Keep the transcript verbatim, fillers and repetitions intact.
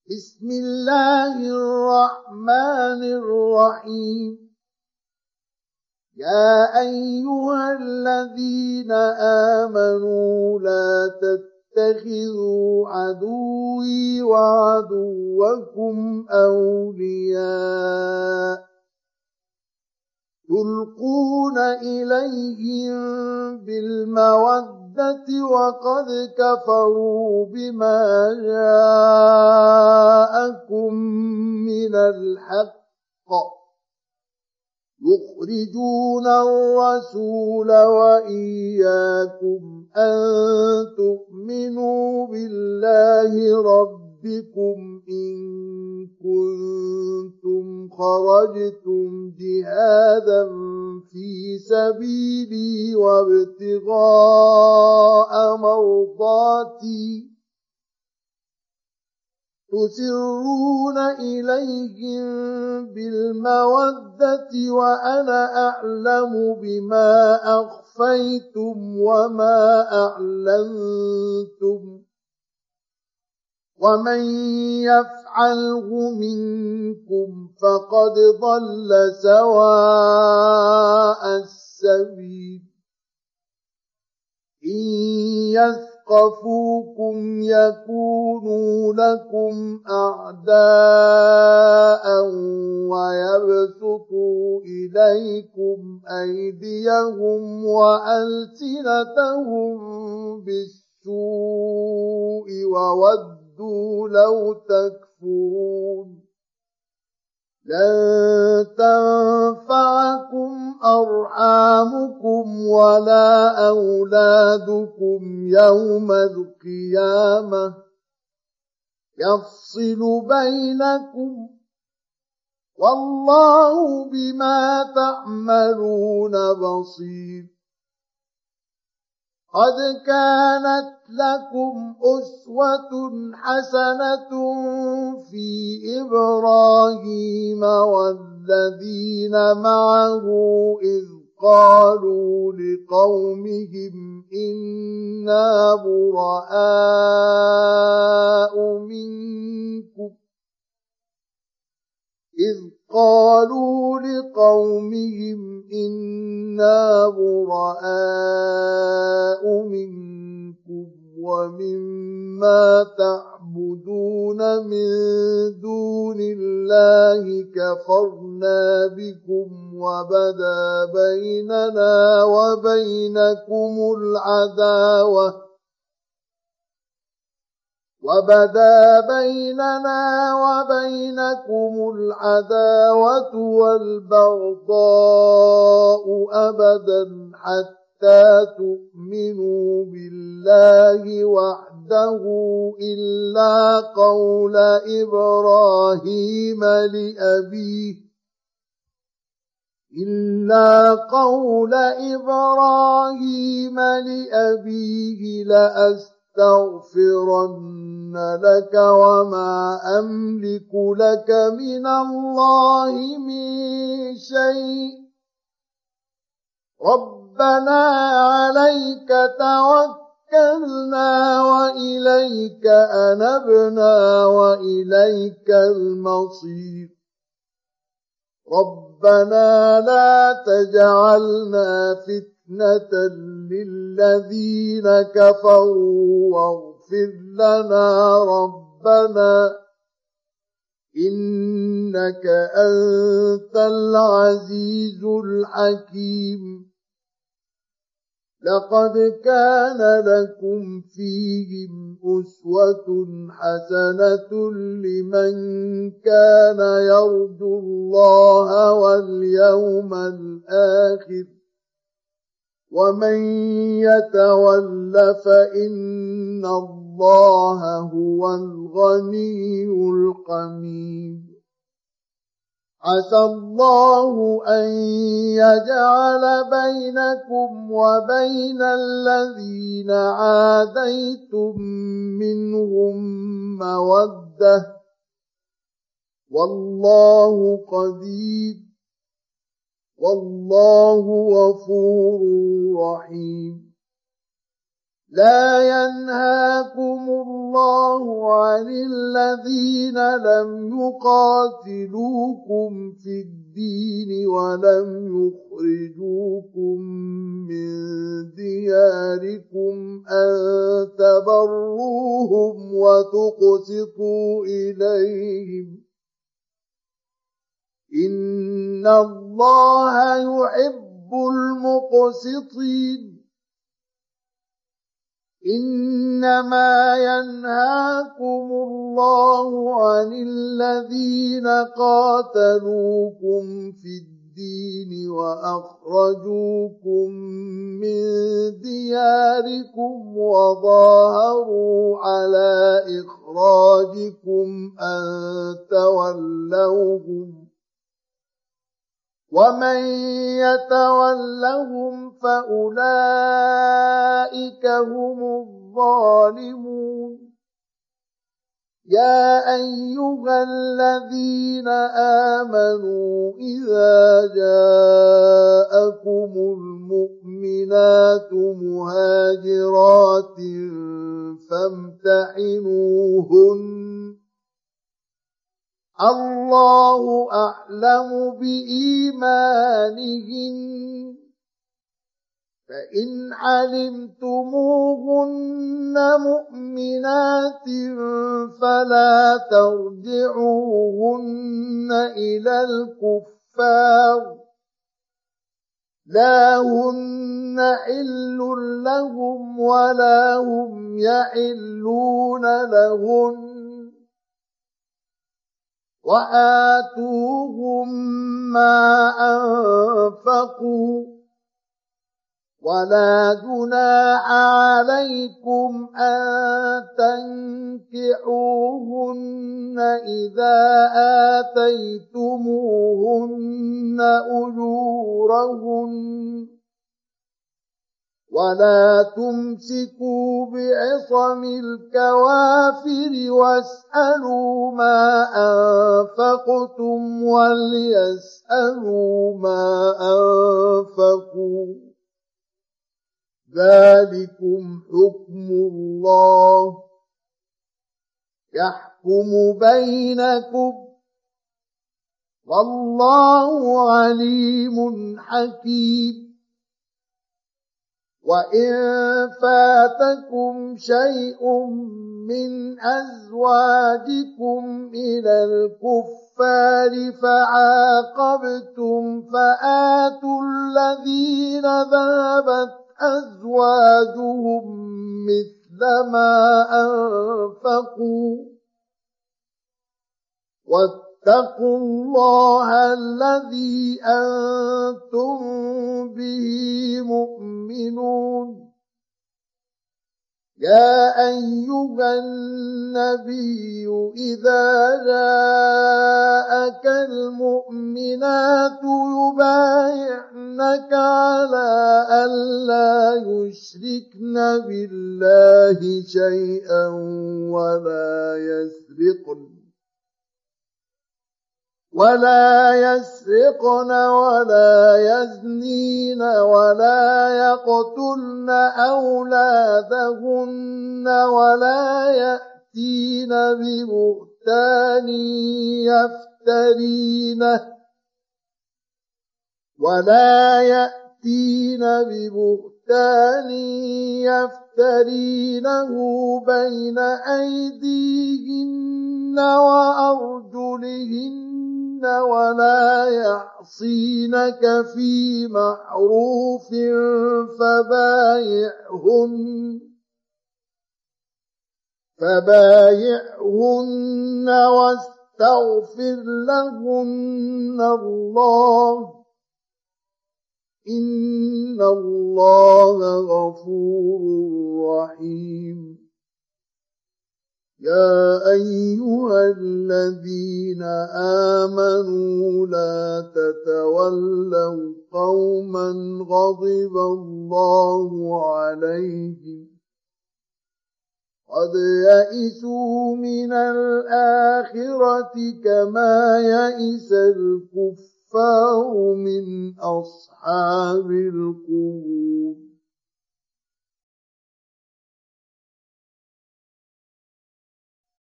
بسم الله الرحمن الرحيم. يا أيها الذين آمنوا لا تتخذوا عدوي وعدوكم أولياء تلقون إليهم بالمودة وقد كفروا بما جاءكم من الحق يخرجون الرسول وإياكم أن تؤمنوا بالله ربكم إن كنتم خرجتم جهادا في سبيلي وابتغاء مرضاتي تسرون إليهم بالمودة وأنا أعلم بما أخفيتم وما أعلنتم ومن يفعله منكم فقد ضل سواء السبيل. إن يثقفوكم يكونوا لكم أعداء ويبسطوا إليكم أيديهم وألسنتهم بالسوء وودوا لو تكفرون. لن تنفعكم أرحامكم ولا أولادكم يوم القيامة يفصل بينكم والله بما تعملون بصير. قد كانت لكم أسوة حسنة في إبراهيم والذين معه إذ قالوا لقومهم إنا براء منكم إذ قالوا لقومهم إنا براء منكم ومما تعبدون من دون الله كفرنا بكم وبدا بيننا وبينكم العداوة وبدا بيننا وبينكم العداوة والبغضاء أبدا حتى تؤمنوا بالله وحده إلا قول إبراهيم لأبيه إلا قول إبراهيم لأبيه لأستغفرن أستغفرن لك وما أملك لك من الله من شيء ربنا عليك توكلنا وإليك أنبنا وإليك المصير. ربنا لا تجعلنا فتنة للذين كفروا واغفر لنا ربنا إنك أنت العزيز الحكيم. لقد كان لكم فيهم أسوة حسنة لمن كان يرجو الله واليوم الآخر ومن يتول فإن الله هو الغني الحميد. عسى الله أن يجعل بينكم وبين الذين عاديتم منهم مودة والله قدير والله غفور رحيم. لا ينهاكم الله عن الذين لم يقاتلوكم في الدين ولم يخرجوكم من دياركم أن تبروهم وتقسطوا إليهم إن الله يحب المقسطين. إنما ينهاكم الله عن الذين قاتلوكم في الدين وأخرجوكم من دياركم وظاهروا على إخراجكم أن تولوهم ومن يتولهم فأولئك هم الظالمون. يا أيها الذين آمنوا إذا جاءكم المؤمنات مهاجرات فامتحنوهن الله أعلم بإيمانهن فإن علمتموهن مؤمنات فلا ترجعوهن إلى الكفار لا هن حل لهم ولا هم يحلون لهن وآتوهم ما أنفقوا ولا جناح عليكم أن تنكحوهن إذا آتيتموهن أجورهن ولا تمسكوا بعصم الكوافر واسألوا ما أنفقتم وليسألوا ما أنفقوا ذلكم حكم الله يحكم بينكم والله عليم حكيم. وإن فاتكم شيء من أزواجكم إلى الكفار فعاقبتم فآتوا الذين ذهبت أزواجهم مثل ما أنفقوا واتقوا الله الذي أنتم به مؤمنون. يا أيها النبي إذا جاءك المؤمنات يبايعنك على ألا يشركن بالله شيئا ولا يسرقن ولا يسرقن ولا يزنين ولا يقتلن أولادهن ولا يأتين ببهتان يفترينه ولا يأتين ببهتان يفترينه بين أيديهن وأرجلهن ولا يعصينك في معروف فبايعهن فبايعهن واستغفر لهن الله إن الله غفور رحيم. يا أيها الذين آمنوا لا تتولوا قوما غضب الله عليهم قد يئسوا من الآخرة كما يئس الكفار من أصحاب القبور.